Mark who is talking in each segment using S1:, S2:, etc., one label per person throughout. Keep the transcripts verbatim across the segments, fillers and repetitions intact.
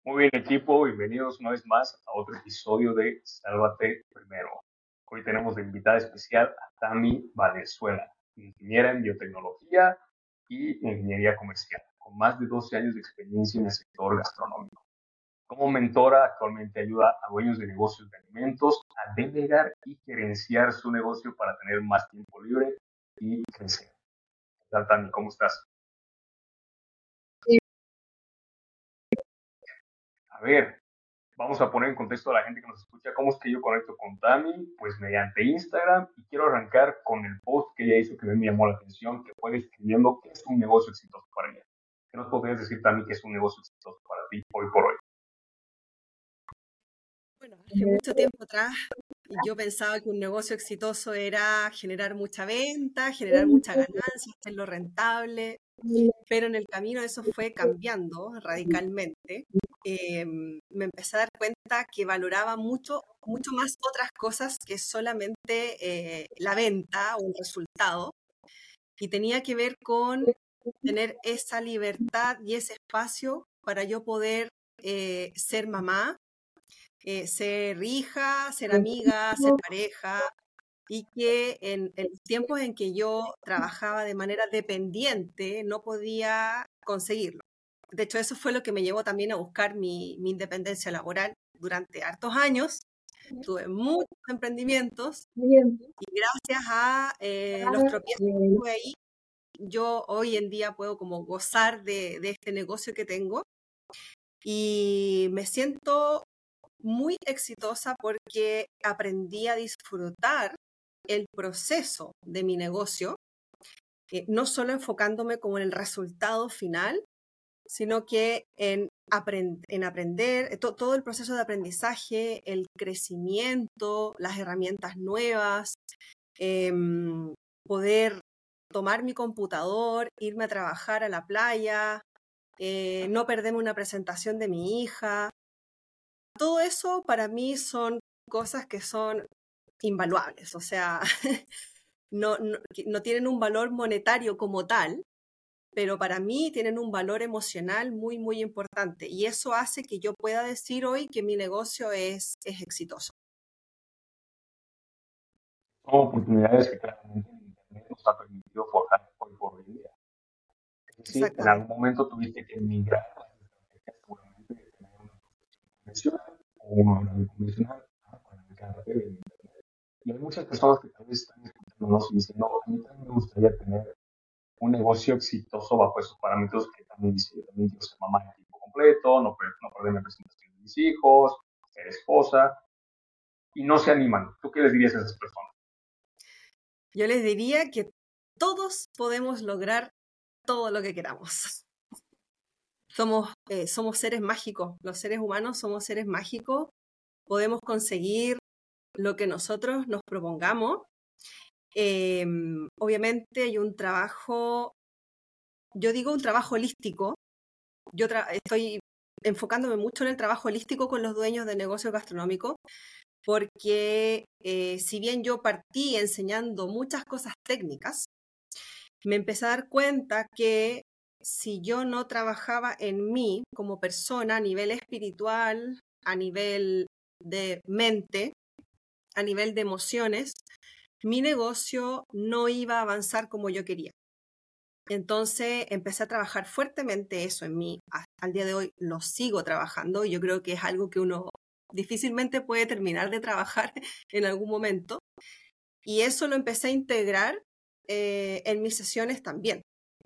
S1: Muy bien, equipo, bienvenidos una vez más a otro episodio de Sálvate Primero. Hoy tenemos de invitada especial a Tami Valenzuela, ingeniera en biotecnología y ingeniería comercial, con más de doce años de experiencia en el sector gastronómico. Como mentora, actualmente ayuda a dueños de negocios de alimentos a delegar y gerenciar su negocio para tener más tiempo libre y crecer. ¿Qué tal, Tami? ¿Cómo estás? A ver, vamos a poner en contexto a la gente que nos escucha cómo es que yo conecto con Tami, pues mediante Instagram, y quiero arrancar con el post que ella hizo que me llamó la atención, que fue describiendo qué es un negocio exitoso para ella. ¿Qué nos podrías decir, Tami, que es un negocio exitoso para ti hoy por hoy?
S2: Bueno, hace mucho tiempo atrás yo pensaba que un negocio exitoso era generar mucha venta, generar mucha ganancia, hacerlo rentable, pero en el camino eso fue cambiando radicalmente. Eh, me empecé a dar cuenta que valoraba mucho, mucho más otras cosas que solamente eh, la venta o el resultado, y tenía que ver con tener esa libertad y ese espacio para yo poder eh, ser mamá, eh, ser hija, ser amiga, ser pareja, y que en, en los tiempos en que yo trabajaba de manera dependiente no podía conseguirlo. De hecho, eso fue lo que me llevó también a buscar mi, mi independencia laboral durante hartos años. Tuve muchos emprendimientos y gracias a eh, los tropiezos que tuve ahí, yo hoy en día puedo como gozar de, de este negocio que tengo, y me siento muy exitosa porque aprendí a disfrutar el proceso de mi negocio, eh, no solo enfocándome como en el resultado final, sino que en, aprend en aprender, to todo el proceso de aprendizaje, el crecimiento, las herramientas nuevas, eh, poder tomar mi computador, irme a trabajar a la playa, eh, no perderme una presentación de mi hija. Todo eso para mí son cosas que son invaluables, o sea, no, no, no tienen un valor monetario como tal, pero para mí tienen un valor emocional muy, muy importante, y eso hace que yo pueda decir hoy que mi negocio es, es exitoso.
S1: Son oportunidades que claramente el Internet nos ha permitido forjar hoy por hoy día. Es decir, en algún
S2: Exactamente.
S1: momento tuviste que migrar a las estrategias seguramente de tener una profesión convencional o una horario convencional para encargarte de Internet. Y hay muchas personas que tal vez están escuchándonos y dicen, no, a mí también me gustaría tener un negocio exitoso bajo esos parámetros que también dice, yo también quiero ser mamá de tiempo completo, no, no perder la presentación de mis hijos, ser esposa, y no se animan. ¿Tú qué les dirías a esas personas?
S2: Yo les diría que todos podemos lograr todo lo que queramos. Somos, eh, somos seres mágicos, los seres humanos somos seres mágicos, podemos conseguir lo que nosotros nos propongamos. Eh, obviamente hay un trabajo, yo digo un trabajo holístico. Yo estoy enfocándome mucho en el trabajo holístico con los dueños de negocios gastronómicos, porque eh, si bien yo partí enseñando muchas cosas técnicas, me empecé a dar cuenta que si yo no trabajaba en mí como persona a nivel espiritual, a nivel de mente, a nivel de emociones, mi negocio no iba a avanzar como yo quería. Entonces empecé a trabajar fuertemente eso en mí. Al día de hoy lo sigo trabajando, y yo creo que es algo que uno difícilmente puede terminar de trabajar en algún momento. Y eso lo empecé a integrar eh, en mis sesiones también.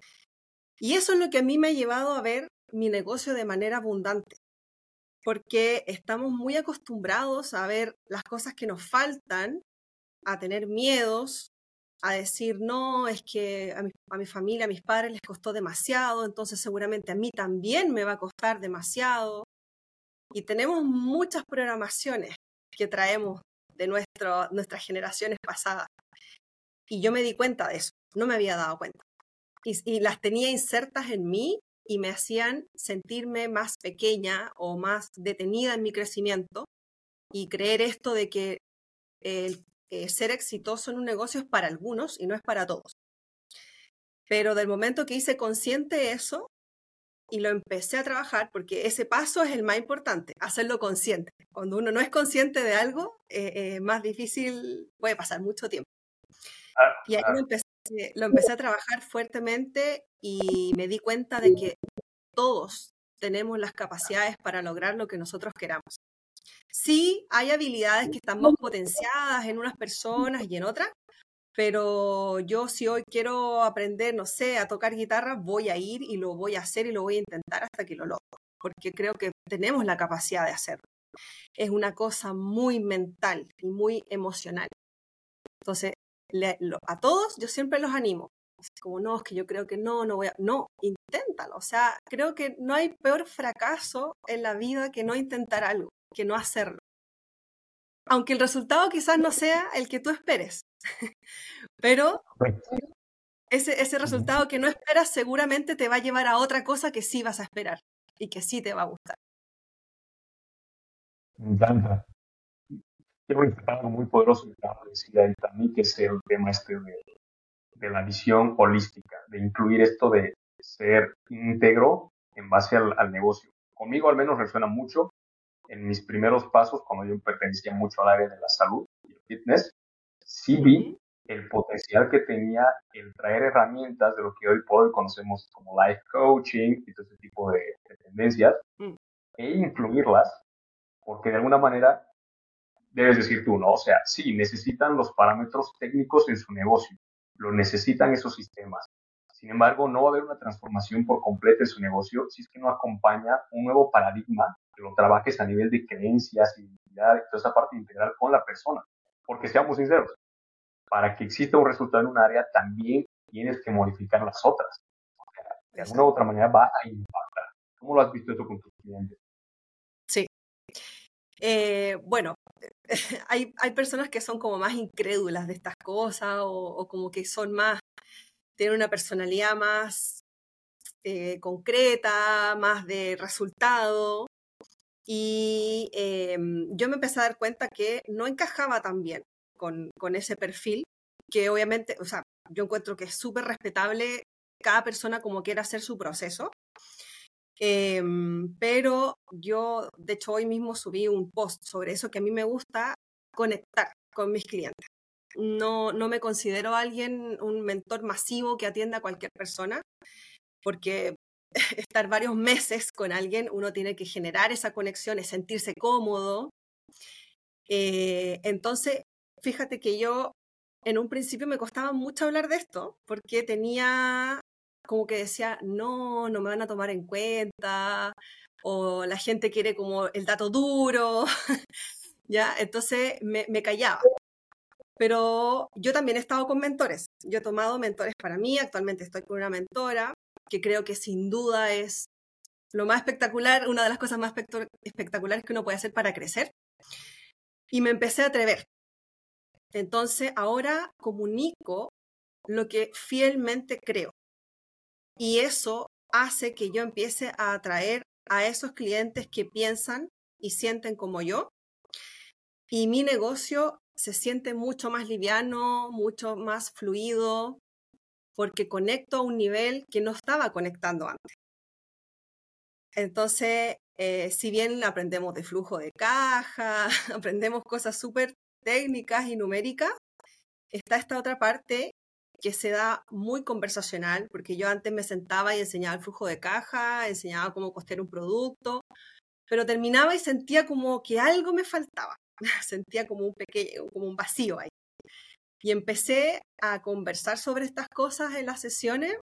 S2: Y eso es lo que a mí me ha llevado a ver mi negocio de manera abundante, porque estamos muy acostumbrados a ver las cosas que nos faltan, a tener miedos, a decir, no, es que a mi, a mi familia, a mis padres les costó demasiado, entonces seguramente a mí también me va a costar demasiado. Y tenemos muchas programaciones que traemos de nuestro, nuestras generaciones pasadas. Y yo me di cuenta de eso, no me había dado cuenta. Y, y las tenía insertas en mí y me hacían sentirme más pequeña o más detenida en mi crecimiento, y creer esto de que el eh, ser exitoso en un negocio es para algunos y no es para todos. Pero del momento que hice consciente eso, y lo empecé a trabajar porque ese paso es el más importante, hacerlo consciente. Cuando uno no es consciente de algo, eh, eh, más difícil, puede pasar mucho tiempo.
S1: Ah,
S2: Y ahí lo
S1: ah,
S2: empecé, lo empecé a trabajar fuertemente y me di cuenta de que todos tenemos las capacidades para lograr lo que nosotros queramos. Sí, hay habilidades que están más potenciadas en unas personas y en otras, pero yo si hoy quiero aprender, no sé, a tocar guitarra, voy a ir y lo voy a hacer y lo voy a intentar hasta que lo logro, porque creo que tenemos la capacidad de hacerlo. Es una cosa muy mental y muy emocional. Entonces, le- lo- a todos yo siempre los animo. Así como, no, es que yo creo que no, no voy a... No, inténtalo. O sea, creo que no hay peor fracaso en la vida que no intentar algo, que no hacerlo. Aunque el resultado quizás no sea el que tú esperes, pero
S1: correcto.
S2: ese, ese
S1: Ujú.
S2: resultado que no esperas seguramente te va a llevar a otra cosa que sí vas a esperar y que sí te va a gustar.
S1: Me encanta. Quiero destacar algo muy poderoso que acaba de decir ahí también, que es el tema este de, de la visión holística, de incluir esto de ser íntegro en base al, al negocio. Conmigo al menos resuena mucho en mis primeros pasos, cuando yo pertenecía mucho al área de la salud y el fitness, sí vi
S2: Ujú,
S1: el potencial que tenía el traer herramientas de lo que hoy por hoy conocemos como life coaching y todo ese tipo de, de tendencias
S2: mm,
S1: e incluirlas, porque de alguna manera debes decir tú, ¿no? O sea, sí, necesitan los parámetros técnicos en su negocio, lo necesitan esos sistemas. Sin embargo, no va a haber una transformación por completo en su negocio si es que no acompaña un nuevo paradigma que lo trabajes a nivel de creencias, identidad y toda esa parte integral con la persona. Porque seamos sinceros, para que exista un resultado en un área, también tienes que modificar las otras. De alguna u
S2: exacto.
S1: otra manera va a impactar. ¿Cómo lo has visto eso con tus clientes?
S2: Sí. Eh, bueno, hay, hay personas que son como más incrédulas de estas cosas o, o como que son más, tienen una personalidad más eh, concreta, más de resultado. Y eh, yo me empecé a dar cuenta que no encajaba tan bien con, con ese perfil, que obviamente, o sea, yo encuentro que es súper respetable cada persona como quiera hacer su proceso. Eh, pero yo, de hecho, hoy mismo subí un post sobre eso, que a mí me gusta conectar con mis clientes. No, no me considero alguien, un mentor masivo que atienda a cualquier persona, porque estar varios meses con alguien, uno tiene que generar esa conexión, es sentirse cómodo. Eh, entonces, fíjate que yo en un principio me costaba mucho hablar de esto, porque tenía como que decía, no, no me van a tomar en cuenta, o la gente quiere como el dato duro, ¿ya? Entonces me, me callaba. Pero yo también he estado con mentores. Yo he tomado mentores para mí, actualmente estoy con una mentora que creo que sin duda es lo más espectacular, una de las cosas más espectac- espectaculares que uno puede hacer para crecer. Y me empecé a atrever. Entonces ahora comunico lo que fielmente creo. Y eso hace que yo empiece a atraer a esos clientes que piensan y sienten como yo. Y mi negocio se siente mucho más liviano, mucho más fluido, porque conecto a un nivel que no estaba conectando antes. Entonces, eh, si bien aprendemos de flujo de caja, aprendemos cosas súper técnicas y numéricas, está esta otra parte que se da muy conversacional, porque yo antes me sentaba y enseñaba el flujo de caja, enseñaba cómo costear un producto, pero terminaba y sentía como que algo me faltaba, sentía como un pequeño, como un vacío ahí. Y empecé a conversar sobre estas cosas en las sesiones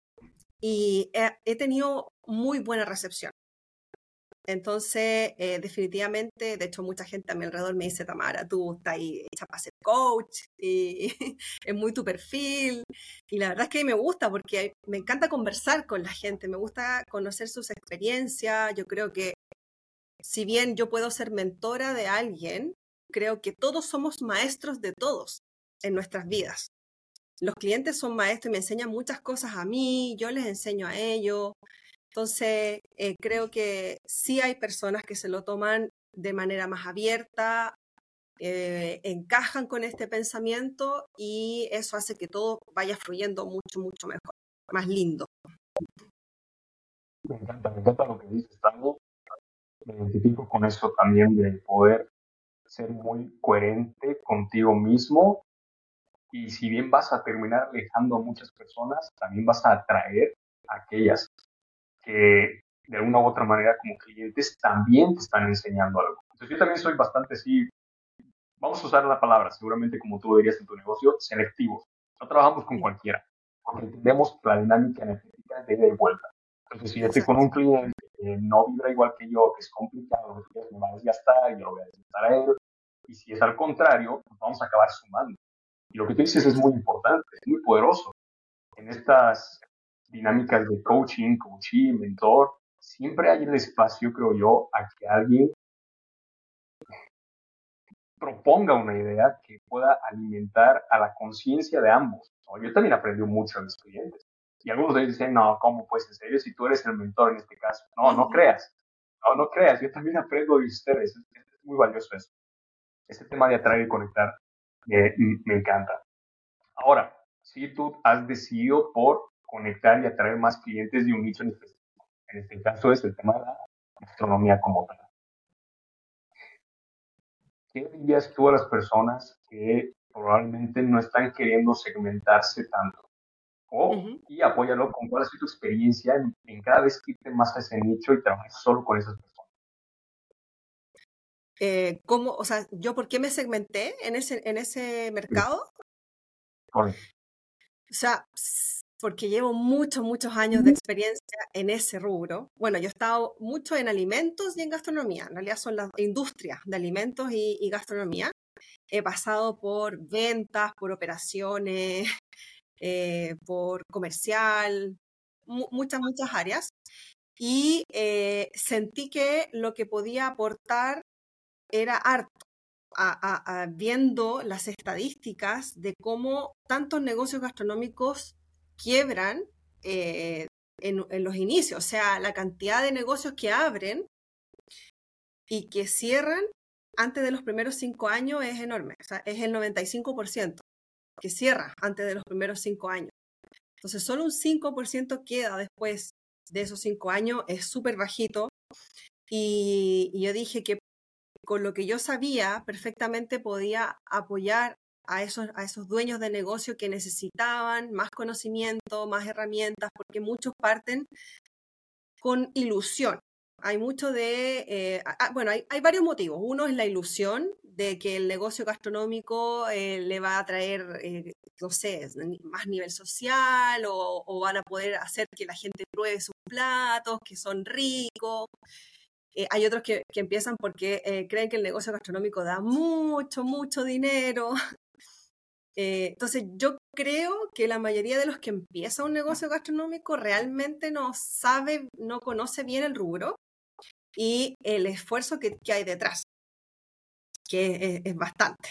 S2: y he, he tenido muy buena recepción. Entonces, eh, definitivamente, de hecho, mucha gente a mi alrededor me dice, Tamara, tú estás ahí hecha para ser coach y es muy tu perfil. Y la verdad es que me gusta porque me encanta conversar con la gente, me gusta conocer sus experiencias. Yo creo que si bien yo puedo ser mentora de alguien, creo que todos somos maestros de todos en nuestras vidas. Los clientes son maestros y me enseñan muchas cosas a mí, yo les enseño a ellos. Entonces, eh, creo que sí hay personas que se lo toman de manera más abierta, eh, encajan con este pensamiento y eso hace que todo vaya fluyendo mucho, mucho mejor, más lindo.
S1: Me encanta, me encanta lo que dices, Tango. Me identifico con eso también de poder ser muy coherente contigo mismo y si bien vas a terminar alejando a muchas personas, también vas a atraer a aquellas que de alguna u otra manera como clientes también te están enseñando algo. Entonces yo también soy bastante, sí, vamos a usar la palabra, seguramente como tú lo dirías en tu negocio, selectivos. No trabajamos con
S2: Sí,
S1: cualquiera, porque entendemos la dinámica energética de ida y vuelta. Entonces si yo estoy con
S2: exacto.
S1: un cliente que no vibra igual que yo, que es complicado, que me va a desgastar, yo lo voy a desgastar a él, y si es al contrario, pues vamos a acabar sumando. Y lo que tú dices es muy importante, es muy poderoso. En estas dinámicas de coaching, coachee, mentor, siempre hay el espacio, creo yo, a que alguien proponga una idea que pueda alimentar a la conciencia de ambos, ¿no? Yo también aprendí mucho de mis clientes. Y algunos de ellos dicen, no, ¿cómo pues en serio? Si tú eres el mentor en este caso. No, no creas. No, no creas. Yo también aprendo de ustedes. Es, es muy valioso eso. Este tema de atraer y conectar eh, me encanta. Ahora, si tú has decidido por conectar y atraer más clientes de un nicho en específico, en este caso es el tema de la gastronomía como tal. ¿Qué dirías tú a las personas que probablemente no están queriendo segmentarse tanto? O,
S2: Ujú.
S1: y apóyalo con cuál ha sido tu experiencia en, en cada vez que irte más a ese nicho y trabajar solo con esas personas.
S2: Eh, ¿cómo, o sea, yo por qué me segmenté en ese, en ese
S1: Sí,
S2: mercado?
S1: correcto.
S2: O sea, s- porque llevo muchos, muchos años de experiencia en ese rubro. Bueno, yo he estado mucho en alimentos y en gastronomía. En realidad son las industrias de alimentos y, y gastronomía. He pasado por ventas, por operaciones, eh, por comercial, mu- muchas, muchas áreas. Y eh, sentí que lo que podía aportar era harto, a- a- a- viendo las estadísticas de cómo tantos negocios gastronómicos quiebran eh, en, en los inicios, o sea, la cantidad de negocios que abren y que cierran antes de los primeros cinco años es enorme, o sea, es el noventa y cinco por ciento que cierra antes de los primeros cinco años. Entonces, solo un cinco por ciento queda después de esos cinco años, es súper bajito. Y, y yo dije que con lo que yo sabía perfectamente podía apoyar a esos, a esos dueños de negocio que necesitaban más conocimiento, más herramientas, porque muchos parten con ilusión. Hay mucho de, eh, ah, bueno, hay, hay, varios motivos. Uno es la ilusión de que el negocio gastronómico eh, le va a traer, eh, no sé, más nivel social o, o, van a poder hacer que la gente pruebe sus platos, que son ricos. Eh, hay otros que, que empiezan porque eh, creen que el negocio gastronómico da mucho, mucho dinero. Eh, entonces, yo creo que la mayoría de los que empieza un negocio gastronómico realmente no sabe, no conoce bien el rubro y el esfuerzo que, que hay detrás, que es, es bastante.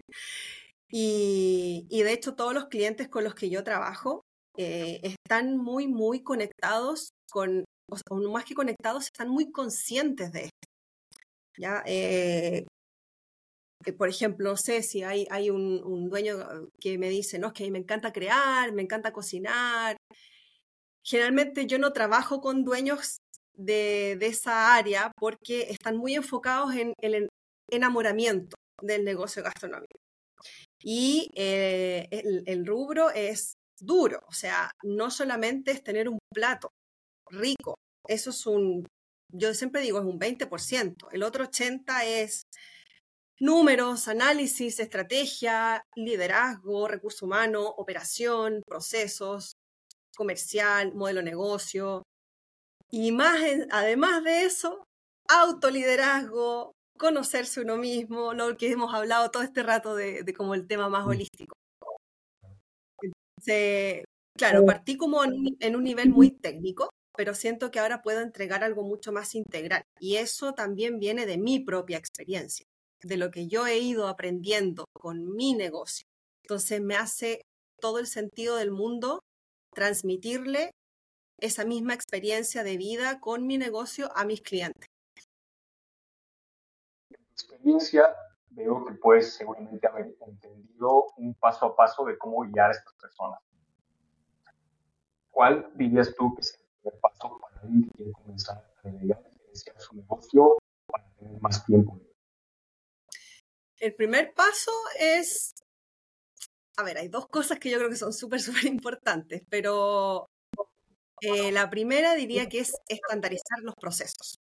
S2: Y, y, de hecho, todos los clientes con los que yo trabajo eh, están muy, muy conectados con, o sea, más que conectados, están muy conscientes de esto. ¿Ya? Eh, por ejemplo, no sé si hay, hay un, un, dueño que me dice, no, es que a mí me encanta crear, me encanta cocinar. Generalmente yo no trabajo con dueños de, de esa área porque están muy enfocados en el enamoramiento del negocio gastronómico. Y eh, el, el rubro es duro, o sea, no solamente es tener un plato rico, eso es un, yo siempre digo, es un veinte por ciento, el otro ochenta por ciento es números, análisis, estrategia, liderazgo, recurso humano, operación, procesos, comercial, modelo de negocio. Y más, además de eso, autoliderazgo, conocerse uno mismo, lo que hemos hablado todo este rato de, de como el tema más holístico. Entonces, claro, partí como en un, en un nivel muy técnico, pero siento que ahora puedo entregar algo mucho más integral. Y eso también viene de mi propia experiencia, de lo que yo he ido aprendiendo con mi negocio. Entonces me hace todo el sentido del mundo transmitirle esa misma experiencia de vida con mi negocio a mis clientes.
S1: Experiencia, veo que puedes seguramente haber entendido un paso a paso de cómo guiar a estas personas. ¿Cuál dirías tú que es el primer paso para alguien que quiere comenzar a delegar y gerenciar su negocio para tener más tiempo?
S2: El primer paso es, a ver, hay dos cosas que yo creo que son súper, súper importantes, pero eh, la primera diría que es estandarizar los procesos.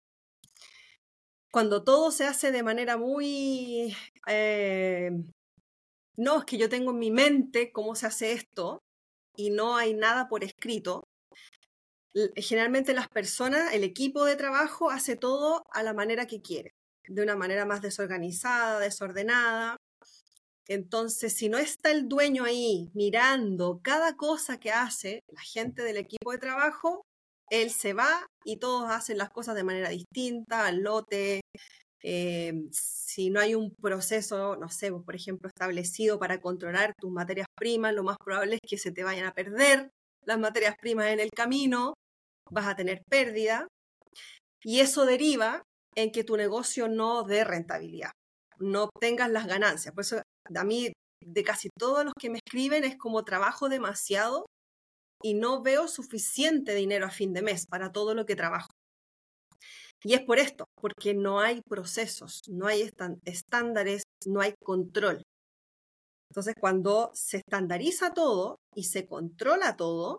S2: Cuando todo se hace de manera muy... Eh, no, es que yo tengo en mi mente cómo se hace esto y no hay nada por escrito. Generalmente las personas, el equipo de trabajo hace todo a la manera que quiere, de una manera más desorganizada, desordenada. Entonces, si no está el dueño ahí mirando cada cosa que hace la gente del equipo de trabajo, él se va y todos hacen las cosas de manera distinta, al lote. Eh, si no hay un proceso, no sé, por ejemplo, establecido para controlar tus materias primas, lo más probable es que se te vayan a perder las materias primas en el camino, vas a tener pérdida y eso deriva en que tu negocio no dé rentabilidad, no obtengas las ganancias. Por eso a mí, de casi todos los que me escriben, es como trabajo demasiado y no veo suficiente dinero a fin de mes para todo lo que trabajo. Y es por esto, porque no hay procesos, no hay estándares, no hay control. Entonces, cuando se estandariza todo y se controla todo,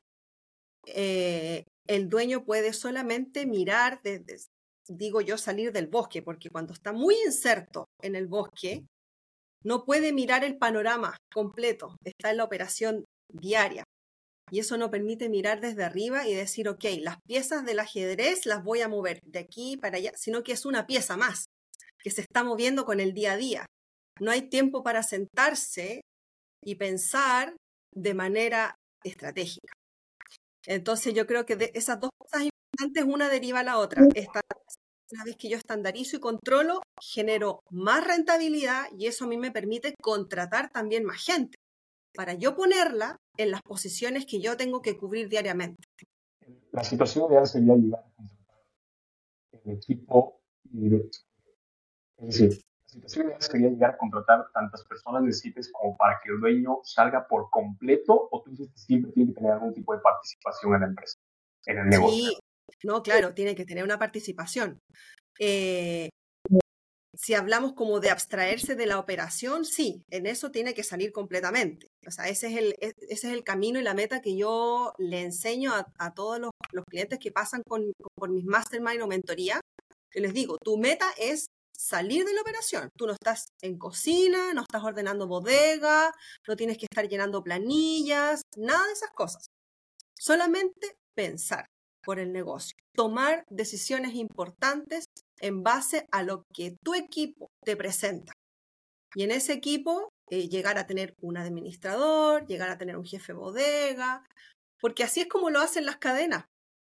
S2: eh, el dueño puede solamente mirar, desde, digo yo, salir del bosque, porque cuando está muy inserto en el bosque, no puede mirar el panorama completo, está en la operación diaria. Y eso no permite mirar desde arriba y decir, ok, las piezas del ajedrez las voy a mover de aquí para allá, sino que es una pieza más que se está moviendo con el día a día. No hay tiempo para sentarse y pensar de manera estratégica. Entonces yo creo que de esas dos cosas importantes, una deriva a la otra. Esta, una vez que yo estandarizo y controlo, genero más rentabilidad y eso a mí me permite contratar también más gente para yo ponerla en las posiciones que yo tengo que cubrir diariamente.
S1: La situación ideal sería llegar a contratar el equipo y, es decir, la situación ideal sería llegar a contratar tantas personas necesites como para que el dueño salga por completo, o tú dices que siempre tiene que tener algún tipo de participación en la empresa, en el negocio.
S2: Sí, no, claro, tiene que tener una participación. Eh, si hablamos como de abstraerse de la operación, sí, en eso tiene que salir completamente. O sea, ese es el, ese es el camino y la meta que yo le enseño a, a todos los, los clientes que pasan con, por mis mastermind o mentoría. Yo les digo, tu meta es salir de la operación. Tú no estás en cocina, no estás ordenando bodega, no tienes que estar llenando planillas, nada de esas cosas. Solamente pensar por el negocio, tomar decisiones importantes en base a lo que tu equipo te presenta. Y en ese equipo, eh, llegar a tener un administrador, llegar a tener un jefe bodega, porque así es como lo hacen las cadenas.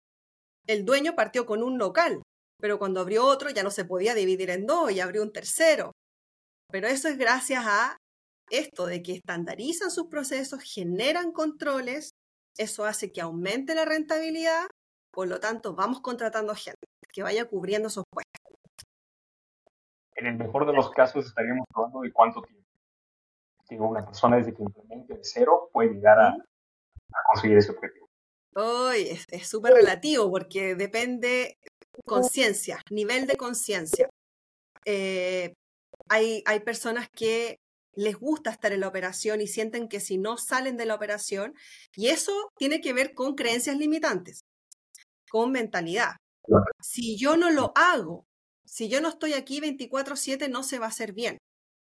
S2: El dueño partió con un local, pero cuando abrió otro ya no se podía dividir en dos y abrió un tercero. Pero eso es gracias a esto de que estandarizan sus procesos, generan controles, eso hace que aumente la rentabilidad, por lo tanto vamos contratando gente que vaya cubriendo esos puestos.
S1: En el mejor de los casos estaríamos hablando de cuánto tiempo. Digo, una persona desde que implemente de cero puede llegar a, a conseguir ese objetivo.
S2: Hoy es súper relativo porque depende conciencia, nivel de conciencia. Eh, hay, hay personas que les gusta estar en la operación y sienten que si no salen de la operación, y eso tiene que ver con creencias limitantes, con mentalidad. Si yo no lo hago, si yo no estoy aquí veinticuatro siete, no se va a hacer bien.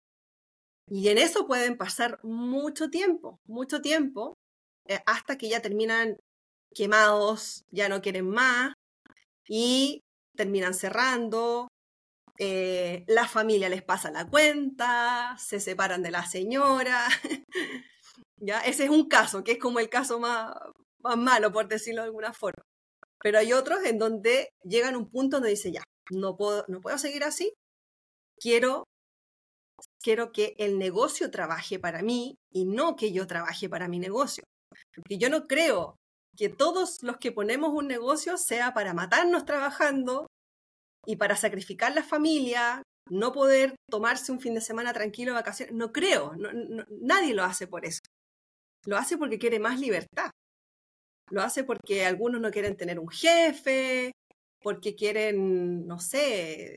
S2: Y en eso pueden pasar mucho tiempo, mucho tiempo, eh, hasta que ya terminan quemados, ya no quieren más y terminan cerrando. Eh, la familia les pasa la cuenta, se separan de la señora. ¿Ya? Ese es un caso, que es como el caso más, más malo, por decirlo de alguna forma. Pero hay otros en donde llegan a un punto donde dice, ya, no puedo, no puedo seguir así, quiero, quiero que el negocio trabaje para mí y no que yo trabaje para mi negocio. Porque yo no creo que todos los que ponemos un negocio sea para matarnos trabajando y para sacrificar la familia, no poder tomarse un fin de semana tranquilo de vacaciones. No creo, no, no, nadie lo hace por eso. Lo hace porque quiere más libertad. Lo hace porque algunos no quieren tener un jefe, porque quieren, no sé,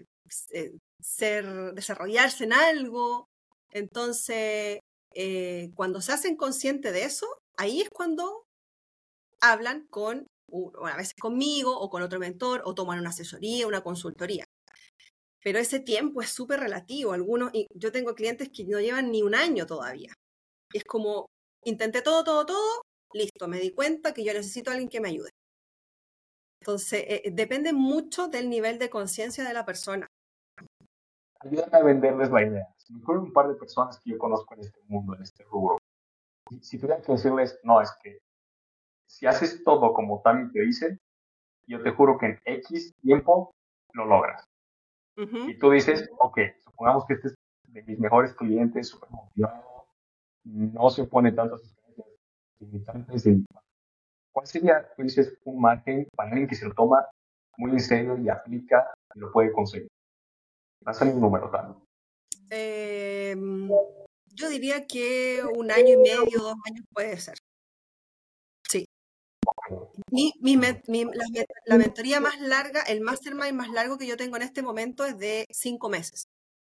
S2: ser, desarrollarse en algo. Entonces, eh, cuando se hacen conscientes de eso, ahí es cuando hablan con, a veces conmigo o con otro mentor, o toman una asesoría, una consultoría. Pero ese tiempo es súper relativo. Algunos, y yo tengo clientes que no llevan ni un año todavía. Es como, intenté todo, todo, todo, listo, me di cuenta que yo necesito a alguien que me ayude. Entonces, eh, depende mucho del nivel de conciencia de la persona.
S1: Ayúdame a venderles la idea. Si me ocurren un par de personas que yo conozco en este mundo, en este rubro, si, si tuviera que decirles, no, es que si haces todo como Tami te dice, yo te juro que en X tiempo lo logras.
S2: Uh-huh.
S1: Y tú dices, ok, supongamos que este es de mis mejores clientes, súper motivado, no se opone tanto a sus creencias limitantes. Y, ¿cuál sería, tú dices, un margen para alguien que se lo toma muy en serio y aplica y lo puede conseguir? Lánzame un número, tal.
S2: Eh, yo diría que un año y medio, dos años puede ser. Sí. Mi, mi, mi, la, la mentoría más larga, el mastermind más largo que yo tengo en este momento es de cinco meses.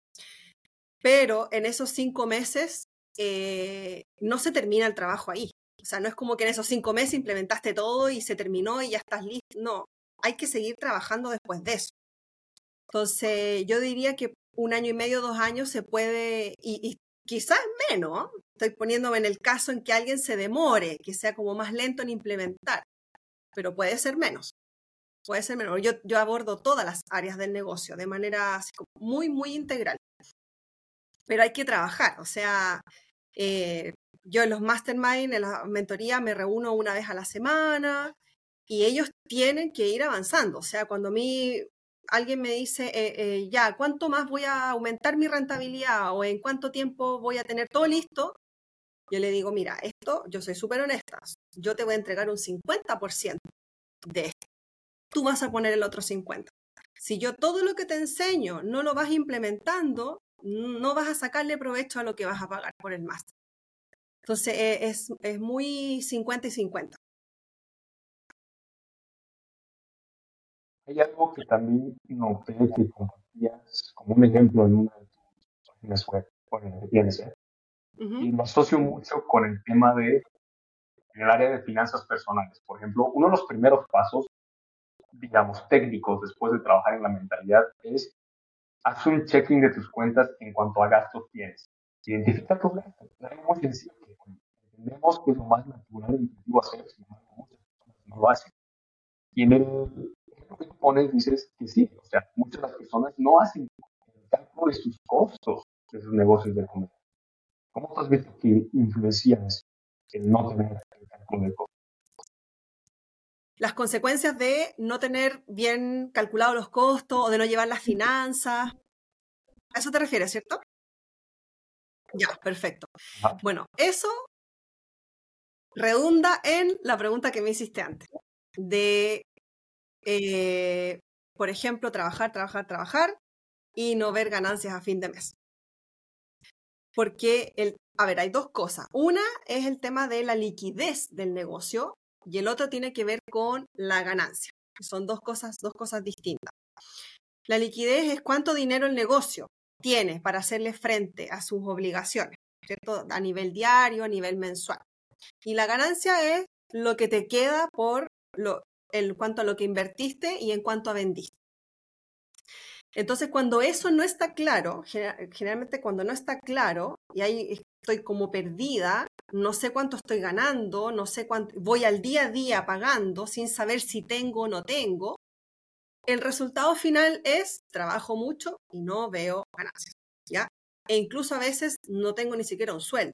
S2: Pero en esos cinco meses eh, no se termina el trabajo ahí. O sea, no es como que en esos cinco meses implementaste todo y se terminó y ya estás listo. No, hay que seguir trabajando después de eso. Entonces, yo diría que un año y medio, dos años se puede, y, y quizás menos, ¿eh? Estoy poniéndome en el caso en que alguien se demore, que sea como más lento en implementar, pero puede ser menos. Puede ser menos. Yo, yo abordo todas las áreas del negocio de manera así como muy, muy integral. Pero hay que trabajar, o sea, eh, yo en los mastermind, en la mentoría, me reúno una vez a la semana y ellos tienen que ir avanzando. O sea, cuando a mí alguien me dice, eh, eh, ya, ¿cuánto más voy a aumentar mi rentabilidad o en cuánto tiempo voy a tener todo listo? Yo le digo, mira, esto, yo soy súper honesta, yo te voy a entregar un cincuenta por ciento de esto. Tú vas a poner el otro cincuenta por ciento. Si yo todo lo que te enseño no lo vas implementando, no vas a sacarle provecho a lo que vas a pagar por el máster. Entonces, eh, es, es muy cincuenta y cincuenta.
S1: Hay algo que también noté que compartías como un ejemplo en una de tus páginas web, con el que tienes, ¿eh?
S2: Uh-huh.
S1: Y lo asocio mucho con el tema de en el área de finanzas personales. Por ejemplo, uno de los primeros pasos, digamos, técnicos después de trabajar en la mentalidad es haz un checking de tus cuentas en cuanto a gastos tienes. Identifica tus gastos. Es algo muy sencillo que entendemos que es lo más natural y intuitivo hacer, sin embargo, muchas personas no lo hacen. Y en el ejemplo que tú pones dices que sí, o sea, muchas de las personas no hacen el cálculo de sus costos de sus negocios de comercio. ¿Cómo tú has visto que influencia eso, el no tener el cálculo de costos?
S2: Las consecuencias de no tener bien calculados los costos o de no llevar las finanzas. ¿A eso te refieres, cierto? Ya, perfecto.
S1: Ajá.
S2: Bueno, eso redunda en la pregunta que me hiciste antes. De, eh, por ejemplo, trabajar, trabajar, trabajar y no ver ganancias a fin de mes. Porque, el, a ver, hay dos cosas. Una es el tema de la liquidez del negocio y el otro tiene que ver con la ganancia. Son dos cosas, dos cosas distintas. La liquidez es cuánto dinero el negocio tiene para hacerle frente a sus obligaciones, ¿cierto? A nivel diario, a nivel mensual. Y la ganancia es lo que te queda por lo, en cuanto a lo que invertiste y en cuanto a vendiste. Entonces, cuando eso no está claro, generalmente cuando no está claro, y ahí estoy como perdida, no sé cuánto estoy ganando, no sé cuánto, voy al día a día pagando sin saber si tengo o no tengo, el resultado final es trabajo mucho y no veo ganancias, ¿ya? E incluso a veces no tengo ni siquiera un sueldo.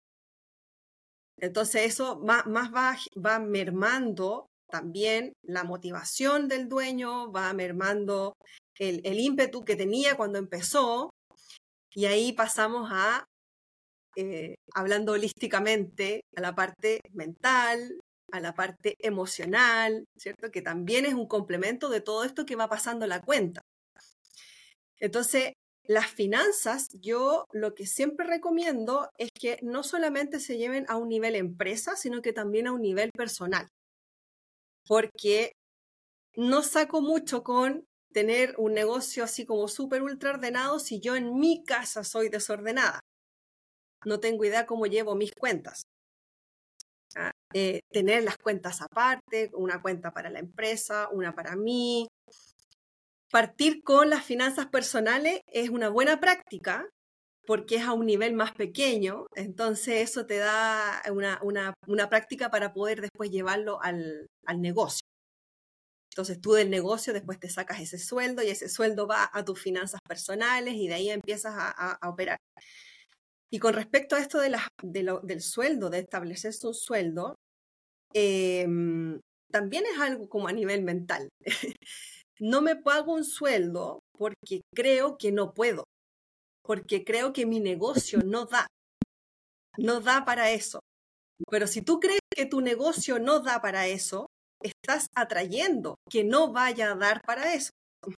S2: Entonces eso más, más va, va mermando también la motivación del dueño, va mermando el, el ímpetu que tenía cuando empezó, y ahí pasamos a, eh, hablando holísticamente, a la parte mental, a la parte emocional, ¿cierto? Que también es un complemento de todo esto que va pasando la cuenta. Entonces, las finanzas, yo lo que siempre recomiendo es que no solamente se lleven a un nivel empresa, sino que también a un nivel personal. Porque no saco mucho con tener un negocio así como súper ultra ordenado si yo en mi casa soy desordenada. No tengo idea cómo llevo mis cuentas. ¿Ah? Eh, tener las cuentas aparte, una cuenta para la empresa, una para mí. Partir con las finanzas personales es una buena práctica porque es a un nivel más pequeño, entonces eso te da una, una, una práctica para poder después llevarlo al, al negocio. Entonces tú del negocio después te sacas ese sueldo y ese sueldo va a tus finanzas personales y de ahí empiezas a, a, a operar. Y con respecto a esto de la, de lo, del sueldo, de establecerse un sueldo, eh, también es algo como a nivel mental. No me pago un sueldo porque creo que no puedo, porque creo que mi negocio no da, no da para eso. Pero si tú crees que tu negocio no da para eso, estás atrayendo que no vaya a dar para eso.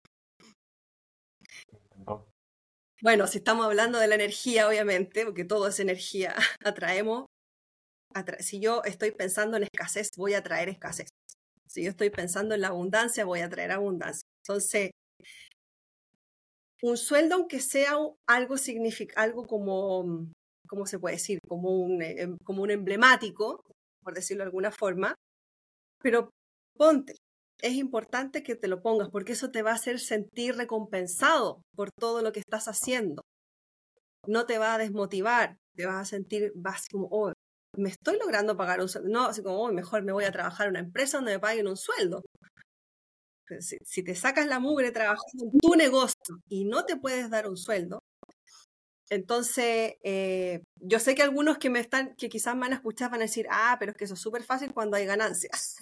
S1: No.
S2: Bueno, si estamos hablando de la energía, obviamente, porque todo es energía, atraemos. Atra si yo estoy pensando en escasez, voy a atraer escasez. Si yo estoy pensando en la abundancia, voy a atraer abundancia. Entonces, un sueldo, aunque sea algo significa, algo como, ¿cómo se puede decir? Como un, eh, como un emblemático, por decirlo de alguna forma, pero ponte. Es importante que te lo pongas porque eso te va a hacer sentir recompensado por todo lo que estás haciendo. No te va a desmotivar, te vas a sentir, vas como, oh, me estoy logrando pagar un sueldo. No, así como, oh, mejor me voy a trabajar en una empresa donde me paguen un sueldo. Si, si te sacas la mugre trabajando en tu negocio y no te puedes dar un sueldo, entonces eh, yo sé que algunos que me están, que quizás me van a escuchar van a decir, ah, pero es que eso es súper fácil cuando hay ganancias.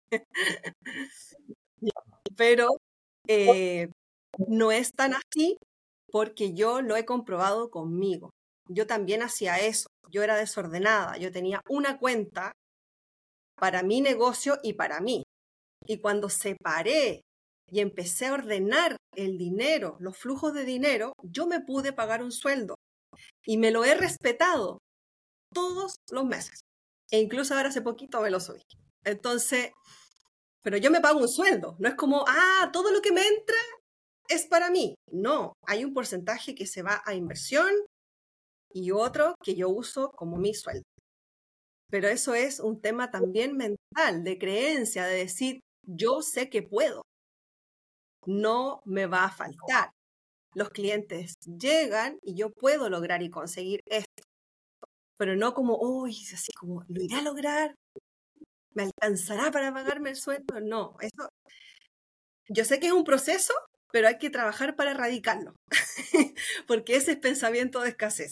S2: Pero eh, no es tan así porque yo lo he comprobado conmigo. Yo también hacía eso. Yo era desordenada. Yo tenía una cuenta para mi negocio y para mí. Y cuando separé y empecé a ordenar el dinero, los flujos de dinero, yo me pude pagar un sueldo. Y me lo he respetado todos los meses. E incluso ahora hace poquito me lo subí. Entonces, pero yo me pago un sueldo. No es como, ah, todo lo que me entra es para mí. No, hay un porcentaje que se va a inversión y otro que yo uso como mi sueldo. Pero eso es un tema también mental, de creencia, de decir, yo sé que puedo, no me va a faltar. Los clientes llegan y yo puedo lograr y conseguir esto, pero no como, uy, oh, así como, ¿lo iré a lograr? ¿Me alcanzará para pagarme el sueldo? No, eso, yo sé que es un proceso, pero hay que trabajar para erradicarlo, porque ese es pensamiento de escasez.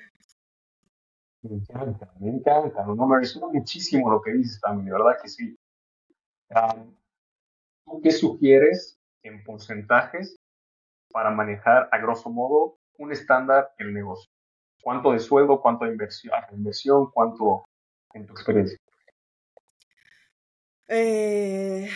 S1: Me encanta, me encanta, no, me resuena muchísimo lo que dices también, de verdad que sí. Um, ¿Tú qué sugieres en porcentajes para manejar a grosso modo un estándar en el negocio? ¿Cuánto de sueldo, cuánto de inversión, inversión cuánto en tu experiencia?
S2: Eh,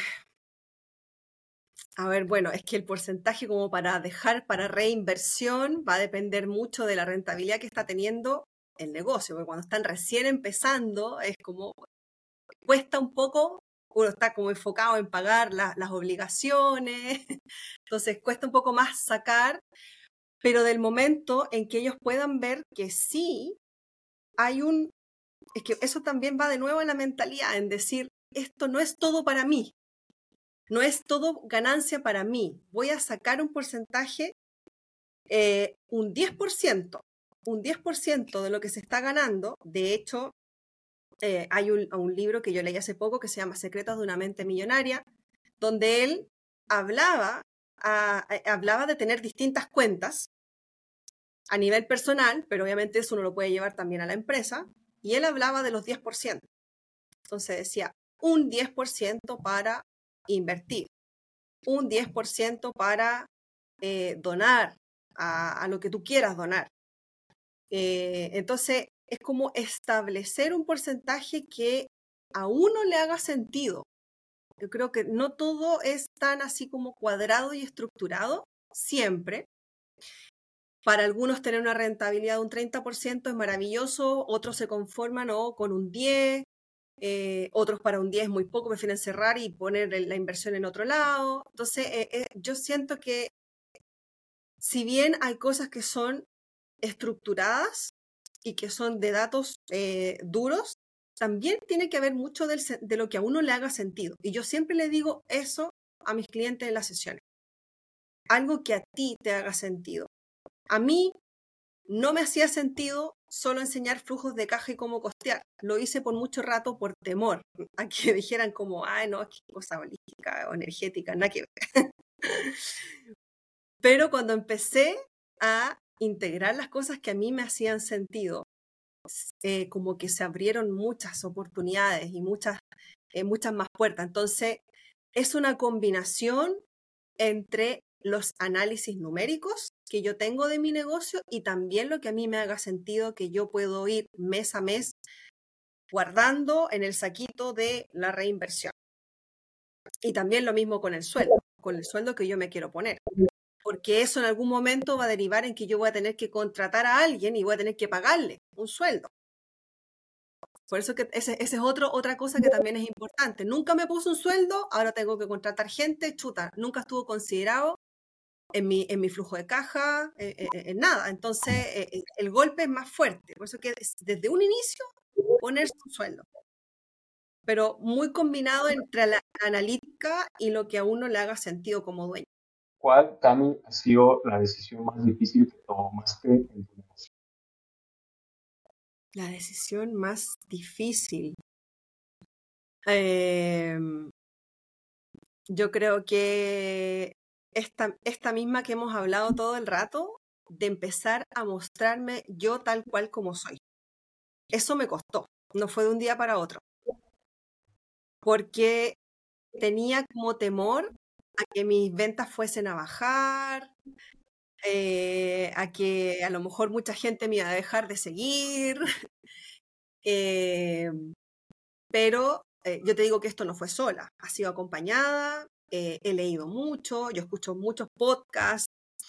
S2: a ver, bueno, es que el porcentaje como para dejar para reinversión va a depender mucho de la rentabilidad que está teniendo el negocio, porque cuando están recién empezando es como, cuesta un poco, uno está como enfocado en pagar la, las obligaciones, entonces cuesta un poco más sacar, pero del momento en que ellos puedan ver que sí hay un, es que eso también va de nuevo en la mentalidad, en decir, esto no es todo para mí, no es todo ganancia para mí, voy a sacar un porcentaje, eh, un diez por ciento, un diez por ciento de lo que se está ganando. De hecho, eh, hay un, un libro que yo leí hace poco que se llama Secretos de una mente millonaria, donde él hablaba, a, a, hablaba de tener distintas cuentas a nivel personal, pero obviamente eso uno lo puede llevar también a la empresa, y él hablaba de los diez por ciento. Entonces decía, un diez por ciento para invertir, un diez por ciento para eh, donar a, a lo que tú quieras donar. Eh, entonces, es como establecer un porcentaje que a uno le haga sentido. Yo creo que no todo es tan así como cuadrado y estructurado, siempre. Para algunos tener una rentabilidad de un treinta por ciento es maravilloso, otros se conforman o con un diez por ciento, eh, otros para un diez muy poco, prefieren cerrar y poner la inversión en otro lado. Entonces, eh, eh, yo siento que si bien hay cosas que son estructuradas y que son de datos eh, duros, también tiene que haber mucho del, de lo que a uno le haga sentido. Y yo siempre le digo eso a mis clientes en las sesiones. Algo que a ti te haga sentido. A mí no me hacía sentido solo enseñar flujos de caja y cómo costear. Lo hice por mucho rato por temor a que dijeran como, ay, no, qué cosa holística o energética, nada que ver. Pero cuando empecé a integrar las cosas que a mí me hacían sentido, eh, como que se abrieron muchas oportunidades y muchas, eh, muchas más puertas. Entonces, es una combinación entre los análisis numéricos que yo tengo de mi negocio y también lo que a mí me haga sentido, que yo puedo ir mes a mes guardando en el saquito de la reinversión. Y también lo mismo con el sueldo, con el sueldo que yo me quiero poner. Porque eso en algún momento va a derivar en que yo voy a tener que contratar a alguien y voy a tener que pagarle un sueldo. Por eso que esa ese es otro, otra cosa que también es importante. Nunca me puse un sueldo, ahora tengo que contratar gente, chuta, nunca estuvo considerado en mi, en mi flujo de caja, eh, eh, en nada. Entonces, eh, el golpe es más fuerte. Por eso que desde un inicio, ponerse un sueldo. Pero muy combinado entre la analítica y lo que a uno le haga sentido como dueño.
S1: ¿Cuál, Tami, ha sido la decisión más difícil que tomaste en tu negocio?
S2: La decisión más difícil. Eh, yo creo que esta, esta misma que hemos hablado todo el rato, de empezar a mostrarme yo tal cual como soy. Eso me costó, no fue de un día para otro. Porque tenía como temor a que mis ventas fuesen a bajar, eh, a que a lo mejor mucha gente me iba a dejar de seguir. eh, pero eh, yo te digo que esto no fue sola, ha sido acompañada, eh, he leído mucho, yo escucho muchos podcasts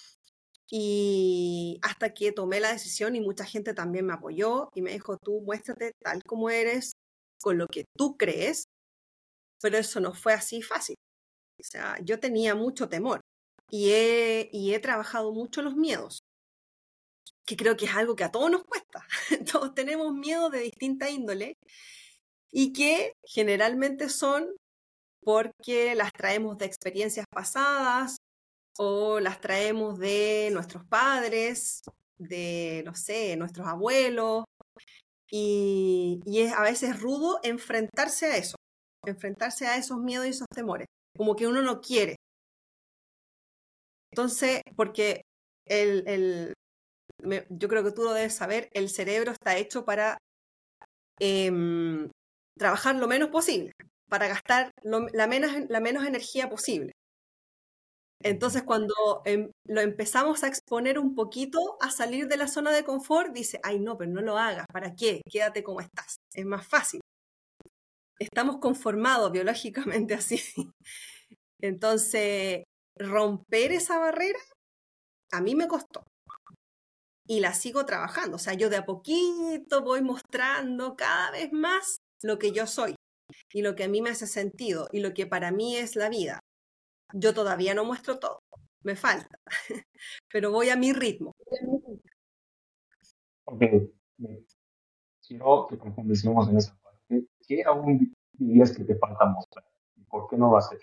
S2: y hasta que tomé la decisión y mucha gente también me apoyó y me dijo, tú muéstrate tal como eres, con lo que tú crees, pero eso no fue así fácil. O sea, yo tenía mucho temor y he, y he trabajado mucho los miedos, que creo que es algo que a todos nos cuesta. Todos tenemos miedos de distinta índole y que generalmente son porque las traemos de experiencias pasadas o las traemos de nuestros padres, de, no sé, nuestros abuelos, y, y es a veces rudo enfrentarse a eso, enfrentarse a esos miedos y esos temores, como que uno no quiere. Entonces, porque el, el, me, yo creo que tú lo debes saber, el cerebro está hecho para eh, trabajar lo menos posible, para gastar lo, la, menos, la menos energía posible. Entonces, cuando em, lo empezamos a exponer un poquito a salir de la zona de confort, dice, ay no, pero no lo hagas, ¿para qué? Quédate como estás, es más fácil. Estamos conformados biológicamente así. Entonces, romper esa barrera a mí me costó. Y la sigo trabajando. O sea, yo de a poquito voy mostrando cada vez más lo que yo soy y lo que a mí me hace sentido y lo que para mí es la vida. Yo todavía no muestro todo, me falta, pero voy a mi ritmo.
S1: Ok, bien. Quiero que profundicemos en esa parte. ¿Qué aún dirías que te falta mostrar? ¿Y por qué no lo has hecho?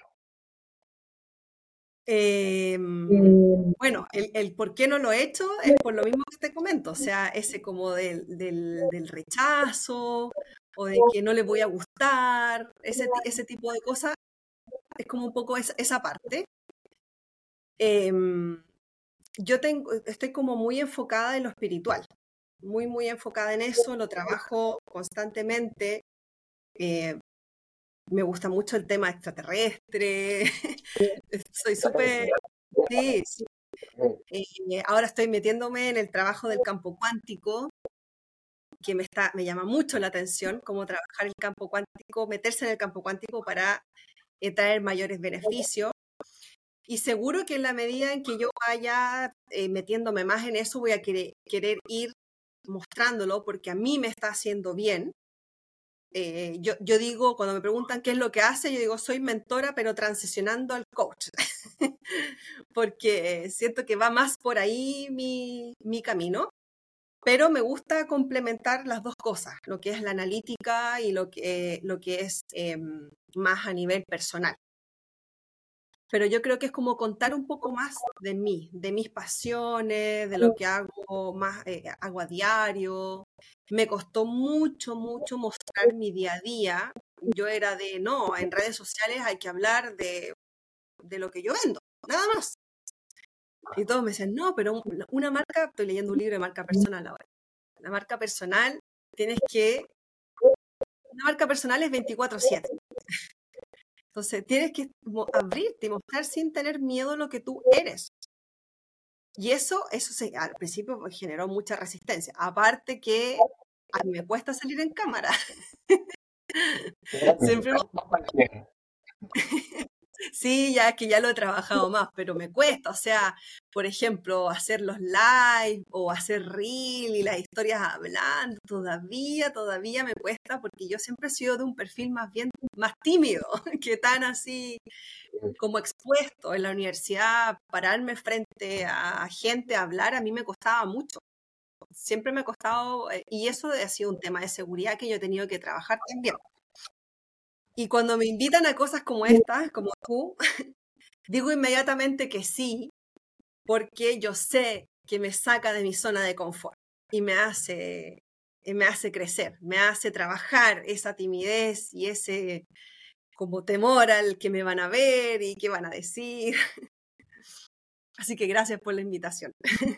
S2: Eh, bueno, el, el por qué no lo he hecho es por lo mismo que te comento, o sea, ese como del, del, del rechazo o de que no le voy a gustar, ese, ese tipo de cosas, es como un poco esa, esa parte. Eh, yo tengo, estoy como muy enfocada en lo espiritual, muy, muy enfocada en eso, lo trabajo constantemente. Eh, me gusta mucho el tema extraterrestre, soy súper, sí, sí. Eh, ahora estoy metiéndome en el trabajo del campo cuántico, que me, está, me llama mucho la atención, cómo trabajar el campo cuántico, meterse en el campo cuántico para eh, traer mayores beneficios. Y seguro que en la medida en que yo vaya eh, metiéndome más en eso, voy a querer, querer ir mostrándolo porque a mí me está haciendo bien. eh, yo, yo digo, cuando me preguntan qué es lo que hace, yo digo, soy mentora, pero transicionando al coach, porque siento que va más por ahí mi, mi camino, pero me gusta complementar las dos cosas, lo que es la analítica y lo que, lo que es eh, más a nivel personal. Pero yo creo que es como contar un poco más de mí, de mis pasiones, de lo que hago más, eh, hago a diario. Me costó mucho, mucho mostrar mi día a día. Yo era de, no, en redes sociales hay que hablar de, de lo que yo vendo, nada más. Y todos me decían, no, pero una marca, estoy leyendo un libro de marca personal ahora. La marca personal, tienes que, una marca personal es veinticuatro siete. Entonces, tienes que abrirte y mostrar sin tener miedo a lo que tú eres. Y eso, eso se, al principio generó mucha resistencia. Aparte que a mí me cuesta salir en cámara. Siempre me... Sí, ya que ya lo he trabajado más, pero me cuesta. O sea, por ejemplo, hacer los live o hacer reel y las historias hablando, todavía, todavía me cuesta porque yo siempre he sido de un perfil más bien, más tímido, que tan así como expuesto en la universidad, pararme frente a gente a hablar, a mí me costaba mucho. Siempre me ha costado, y eso ha sido un tema de seguridad que yo he tenido que trabajar también. Y cuando me invitan a cosas como estas, como tú, digo inmediatamente que sí, porque yo sé que me saca de mi zona de confort y me hace, me hace crecer, me hace trabajar esa timidez y ese como temor al que me van a ver y qué van a decir. Así que gracias por la invitación.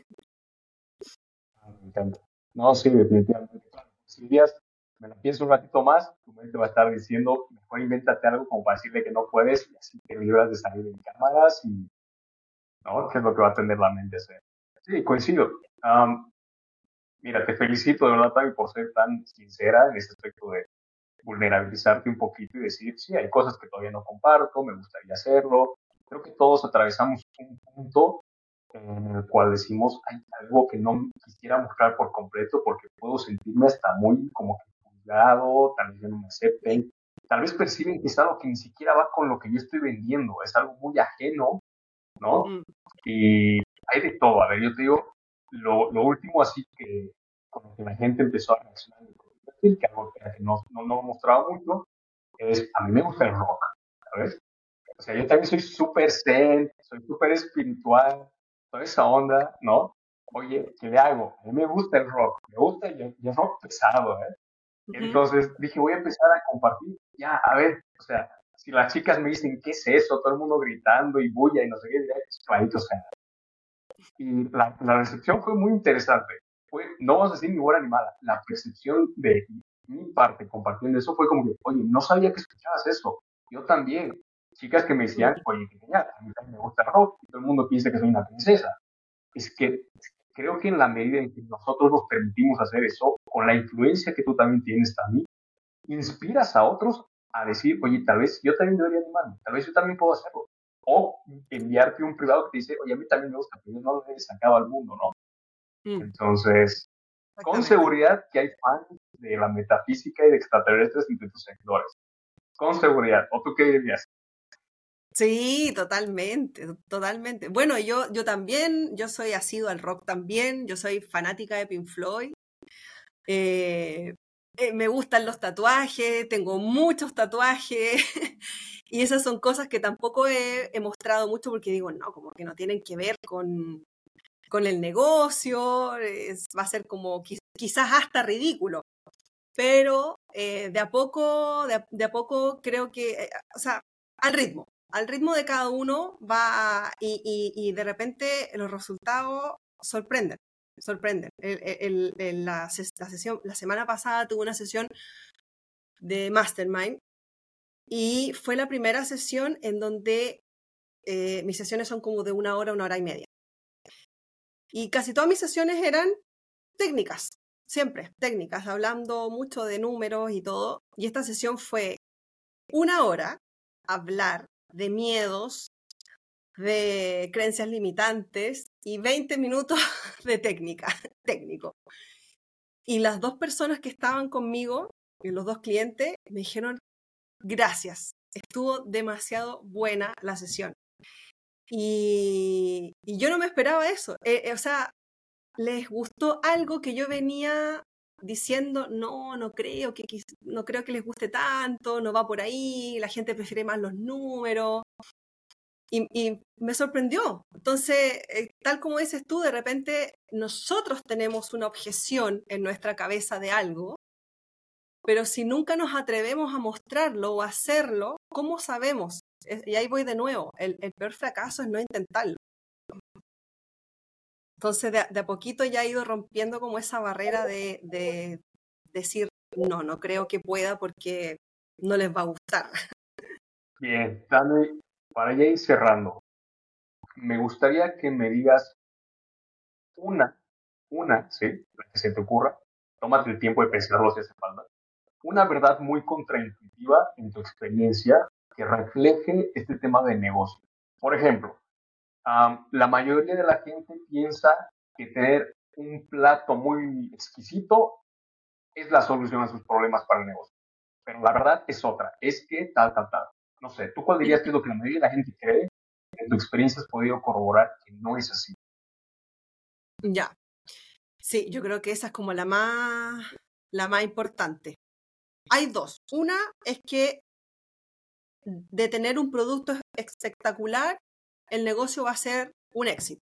S1: Me encanta. No, sí, definitivamente. Si días me lo pienso un ratito más, tu mente va a estar diciendo, mejor invéntate algo como para decirle que no puedes y así te libras de salir en cámaras y, ¿no? ¿Qué es lo que va a tener la mente a hacer? Sí, coincido. Um, mira, te felicito de verdad, Tavi, por ser tan sincera en ese aspecto de vulnerabilizarte un poquito y decir, sí, hay cosas que todavía no comparto, me gustaría hacerlo. Creo que todos atravesamos un punto en el cual decimos, hay algo que no quisiera mostrar por completo porque puedo sentirme hasta muy como que juzgado, tal vez ya no me acepten, tal vez perciben que es algo que ni siquiera va con lo que yo estoy vendiendo, es algo muy ajeno, ¿no?
S2: Mm.
S1: Y hay de todo. A ver, yo te digo, lo, lo último así que con lo que la gente empezó a reaccionar, que algo que no, no, no mostraba mucho, es, a mí me gusta el rock, ¿sabes? O sea, yo también soy súper zen, soy súper espiritual, toda esa onda, ¿no? Oye, ¿qué le hago? A mí me gusta el rock, me gusta y el, y el rock pesado, ¿eh?
S2: Uh-huh.
S1: Entonces dije, voy a empezar a compartir, ya, a ver, o sea, si las chicas me dicen, ¿qué es eso? Todo el mundo gritando y bulla y no sé qué, diré, clarito, o sea. Y la, la recepción fue muy interesante. Fue, no vamos a decir ni buena ni mala, la percepción de mi parte compartiendo eso fue como que, oye, no sabía que escuchabas eso, yo también. Chicas que me decían, oye, qué genial, a mí también me gusta el rock, y todo el mundo piensa que soy una princesa. Es que creo que en la medida en que nosotros nos permitimos hacer eso, con la influencia que tú también tienes también, inspiras a otros a decir, oye, tal vez yo también debería animarme, tal vez yo también puedo hacerlo. O enviarte un privado que te dice, oye, a mí también me gusta, pero yo no lo he sacado al mundo, ¿no?
S2: Mm.
S1: Entonces, con seguridad que hay fans de la metafísica y de extraterrestres entre tus seguidores. Con seguridad. ¿O tú qué dirías?
S2: Sí, totalmente, totalmente. Bueno, yo, yo también, yo soy asidua al rock también, yo soy fanática de Pink Floyd. Eh, eh, me gustan los tatuajes, tengo muchos tatuajes y esas son cosas que tampoco he, he mostrado mucho porque digo, no, como que no tienen que ver con, con el negocio, es, va a ser como quiz, quizás hasta ridículo, pero eh, de a poco, de a, de a poco creo que, eh, o sea, al ritmo, al ritmo de cada uno va y, y, y de repente los resultados sorprenden, sorprenden. El, el, el, la, la, sesión, la semana pasada tuve una sesión de Mastermind y fue la primera sesión en donde eh, mis sesiones son como de una hora, una hora y media. Y casi todas mis sesiones eran técnicas, siempre técnicas, hablando mucho de números y todo. Y esta sesión fue una hora hablar de miedos, de creencias limitantes y veinte minutos de técnica, técnico. Y las dos personas que estaban conmigo y los dos clientes me dijeron, gracias, estuvo demasiado buena la sesión. Y, y yo no me esperaba eso. Eh, eh, o sea, les gustó algo que yo venía diciendo, no, no creo que, no creo que les guste tanto, no va por ahí, la gente prefiere más los números. Y, y me sorprendió. Entonces, eh, tal como dices tú, de repente nosotros tenemos una objeción en nuestra cabeza de algo, pero si nunca nos atrevemos a mostrarlo o a hacerlo, ¿cómo sabemos? Es, y ahí voy de nuevo, el, el peor fracaso es no intentarlo. Entonces, de, de a poquito ya he ido rompiendo como esa barrera de, de decir, no, no creo que pueda porque no les va a gustar.
S1: Bien, Dani, para ya ir cerrando, me gustaría que me digas una, una, sí, la que se te ocurra, tómate el tiempo de pensarlo si hace falta, una verdad muy contraintuitiva en tu experiencia que refleje este tema de negocio. Por ejemplo, um, la mayoría de la gente piensa que tener un plato muy exquisito es la solución a sus problemas para el negocio. Pero la verdad es otra, es que tal, tal, tal. No sé, ¿tú cuál dirías que es lo que la mayoría de la gente cree? En tu experiencia has podido corroborar que no es así.
S2: Ya, sí, yo creo que esa es como la más, la más importante. Hay dos. Una es que de tener un producto espectacular, el negocio va a ser un éxito.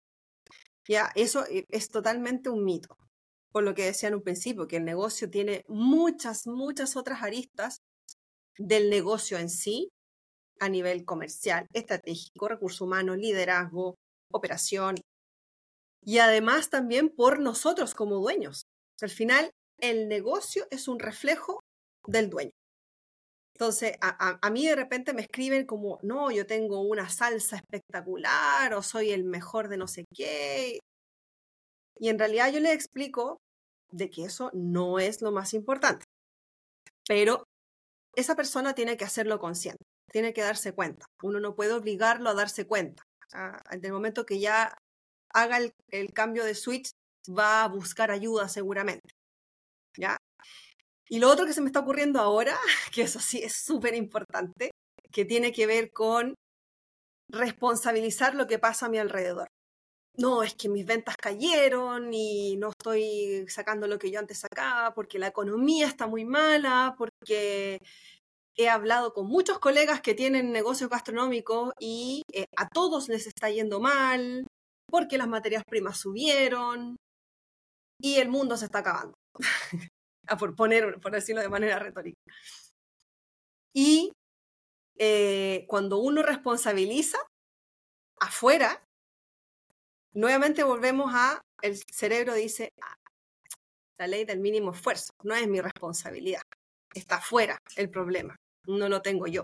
S2: Ya, eso es totalmente un mito. Por lo que decía en un principio, que el negocio tiene muchas, muchas otras aristas del negocio en sí, a nivel comercial, estratégico, recursos humanos, liderazgo, operación, y además también por nosotros como dueños. Al final, el negocio es un reflejo del dueño. Entonces, a, a, a mí de repente me escriben como, no, yo tengo una salsa espectacular o soy el mejor de no sé qué. Y en realidad yo les explico de que eso no es lo más importante. Pero esa persona tiene que hacerlo consciente, tiene que darse cuenta. Uno no puede obligarlo a darse cuenta. O sea, en el momento que ya haga el, el cambio de switch, va a buscar ayuda seguramente. ¿Ya? Y lo otro que se me está ocurriendo ahora, que eso sí es súper importante, que tiene que ver con responsabilizar lo que pasa a mi alrededor. No, es que mis ventas cayeron y no estoy sacando lo que yo antes sacaba porque la economía está muy mala, porque he hablado con muchos colegas que tienen negocios gastronómicos y eh, a todos les está yendo mal, porque las materias primas subieron y el mundo se está acabando. por, poner, por decirlo de manera retórica. Y eh, cuando uno responsabiliza afuera, nuevamente volvemos a, el cerebro dice, ah, la ley del mínimo esfuerzo, no es mi responsabilidad, está afuera el problema, no lo tengo yo.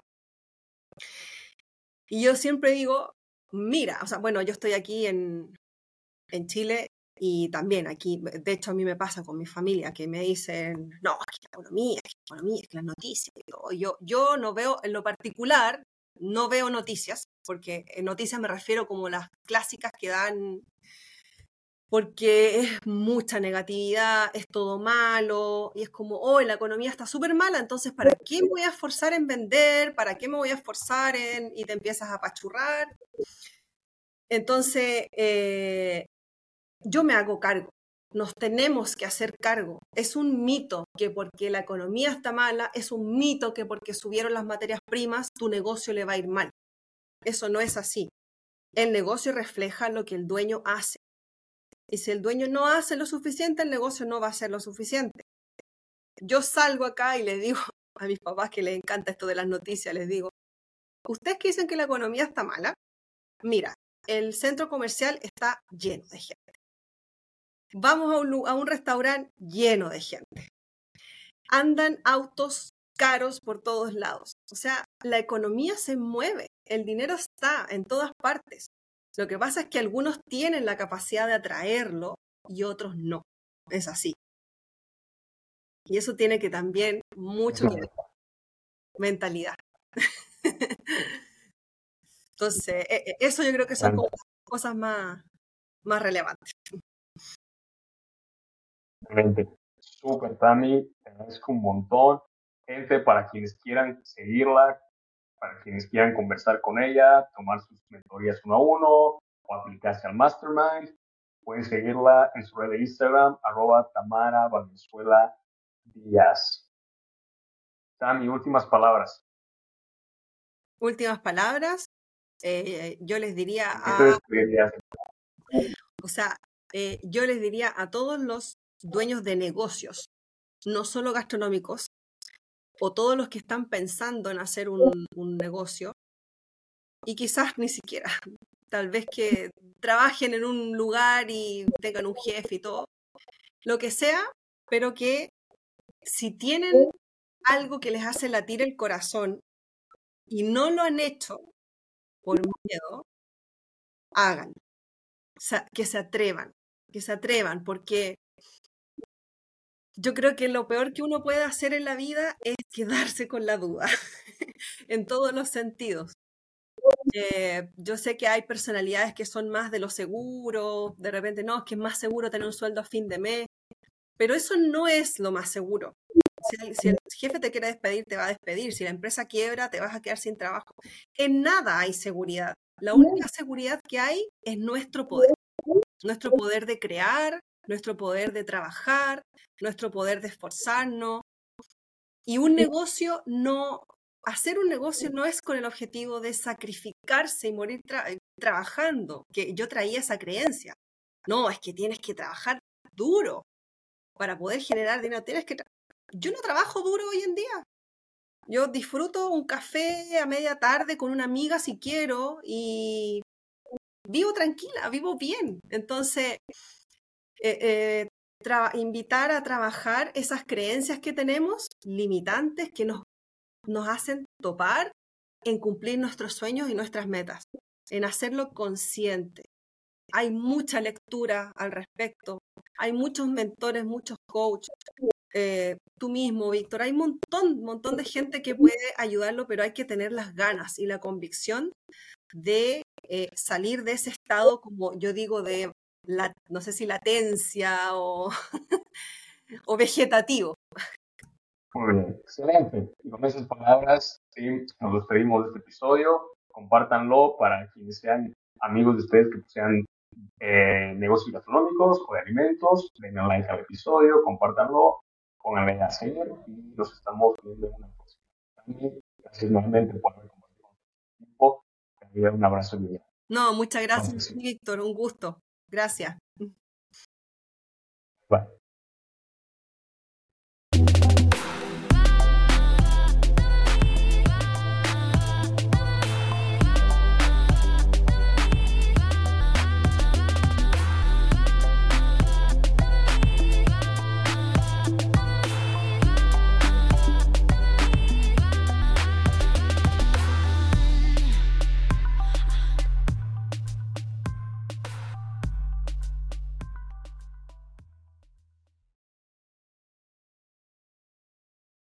S2: Y yo siempre digo, mira, o sea, bueno, yo estoy aquí en, en Chile y también aquí, de hecho a mí me pasa con mi familia, que me dicen, no, es que la economía, es que la economía, es que las noticias. Yo, yo, yo no veo, en lo particular, no veo noticias, porque en noticias me refiero como las clásicas que dan, porque es mucha negatividad, es todo malo, y es como, oh, la economía está súper mala, entonces ¿para qué me voy a esforzar en vender? ¿Para qué me voy a esforzar en...? Y te empiezas a apachurrar. Entonces, eh, yo me hago cargo, nos tenemos que hacer cargo. Es un mito que porque la economía está mala, es un mito que porque subieron las materias primas, tu negocio le va a ir mal. Eso no es así. El negocio refleja lo que el dueño hace. Y si el dueño no hace lo suficiente, el negocio no va a hacer lo suficiente. Yo salgo acá y les digo a mis papás que les encanta esto de las noticias, les digo, ustedes que dicen que la economía está mala, mira, el centro comercial está lleno de gente. Vamos a un, a un restaurante lleno de gente. Andan autos caros por todos lados. O sea, la economía se mueve, el dinero está en todas partes. Lo que pasa es que algunos tienen la capacidad de atraerlo y otros no. Es así. Y eso tiene que también mucho que ver con mentalidad. Entonces, eso yo creo que son como cosas más, más relevantes.
S1: Excelente. Súper, Tami. Te agradezco un montón. Gente, para quienes quieran seguirla, para quienes quieran conversar con ella, tomar sus mentorías uno a uno o aplicarse al Mastermind, pueden seguirla en su red de Instagram, arroba Tamara Valenzuela Díaz. Tami, últimas palabras.
S2: Últimas palabras. Eh, yo les diría
S1: ¿Con qué te
S2: a,
S1: despedirías?
S2: o sea, eh, yo les diría a todos los dueños de negocios, no solo gastronómicos, o todos los que están pensando en hacer un, un negocio, y quizás ni siquiera, tal vez que trabajen en un lugar y tengan un jefe y todo, lo que sea, pero que si tienen algo que les hace latir el corazón y no lo han hecho por miedo, hagan, o sea, que se atrevan, que se atrevan, porque yo creo que lo peor que uno puede hacer en la vida es quedarse con la duda, en todos los sentidos. Eh, yo sé que hay personalidades que son más de lo seguro, de repente no, es que es más seguro tener un sueldo a fin de mes, pero eso no es lo más seguro. Si el, si el jefe te quiere despedir, te va a despedir. Si la empresa quiebra, te vas a quedar sin trabajo. En nada hay seguridad. La única seguridad que hay es nuestro poder. Nuestro poder de crear, nuestro poder de trabajar, nuestro poder de esforzarnos. Y un negocio no, hacer un negocio no es con el objetivo de sacrificarse y morir tra- trabajando, que yo traía esa creencia. No, es que tienes que trabajar duro para poder generar dinero. Tienes que tra- yo no trabajo duro hoy en día. Yo disfruto un café a media tarde con una amiga si quiero y vivo tranquila, vivo bien. Entonces, eh, eh, tra- invitar a trabajar esas creencias que tenemos, limitantes, que nos, nos hacen topar en cumplir nuestros sueños y nuestras metas, en hacerlo consciente. Hay mucha lectura al respecto, hay muchos mentores, muchos coaches, eh, tú mismo, Víctor, hay un montón, montón de gente que puede ayudarlo, pero hay que tener las ganas y la convicción de eh, salir de ese estado, como yo digo, de, la, no sé si latencia o, o vegetativo.
S1: Muy bien, excelente. Y con esas palabras, sí, nos despedimos de este episodio. Compártanlo para quienes sean amigos de ustedes que sean eh, negocios gastronómicos o de alimentos. Denle like al episodio, compártanlo, pónganle a seguir y nos estamos viendo en una próxima. También, gracias nuevamente por haber compartido tu tiempo. Te envío un abrazo y
S2: No, muchas gracias,
S1: entonces,
S2: Víctor, un gusto. Gracias.
S1: bye.